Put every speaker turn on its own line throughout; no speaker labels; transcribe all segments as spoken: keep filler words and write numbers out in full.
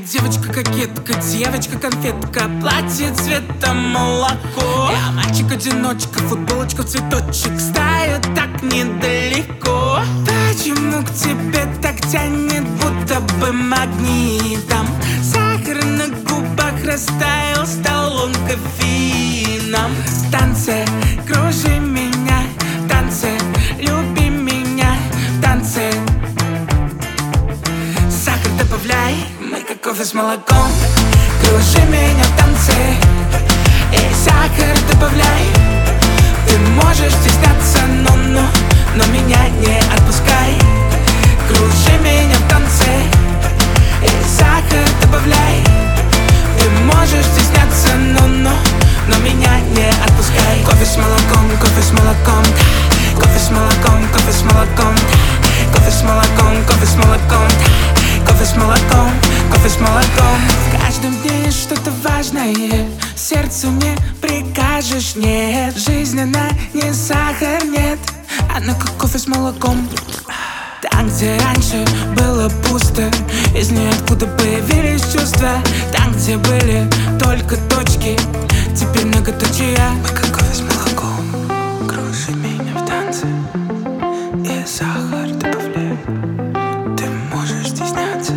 Девочка-кокетка, девочка-конфетка, платье цвета молоко. Я мальчик-одиночка, футболочка в цветочек, стою так недалеко. Почему к тебе так тянет, будто бы магнитом? Сахар на губах растаял, стал он кофеином. В танце кружи меня, в танце люби меня, в танце сахар добавляй, мы как кофе с молоком. Кружи меня в танце и сахар добавляй. Ты можешь стесняться, но, но, но меня не отпускай. Кружи меня в танце и сахар добавляй. Ты можешь стесняться, но, но, но меня не отпускай. Кофе с молоком, кофе с молоком, кофе с молоком, кофе с молоком, кофе с молоком, кофе с молоком, кофе с молоком, кофе с молоком. В каждом дне есть что-то важное, сердцу не прикажешь нет. Жизнь она не сахар, нет, она как кофе с молоком. Там, где раньше было пусто, из ниоткуда появились чувства. Там, где были только точки, теперь многоточие. Мы как кофе с молоком. Кружи меня в танце и сахар добавляй. Ты можешь стесняться.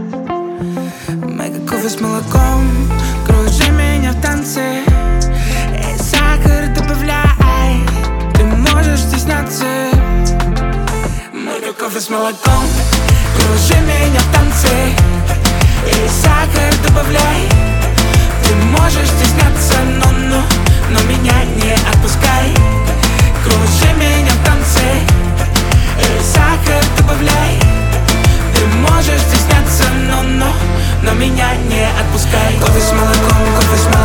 Мы как кофе с молоком. Кружи меня в танце и сахар добавляй. Ты можешь стесняться. Мы как кофе с молоком. Кружи меня в танце и сахар добавляй. Ты можешь стесняться, но, но, но меня не отпускай. Кружи меня в танце и сахар добавляй. Ты можешь стесняться, но, но, но меня не отпускай. Кофе с молоком, кофе с молоком.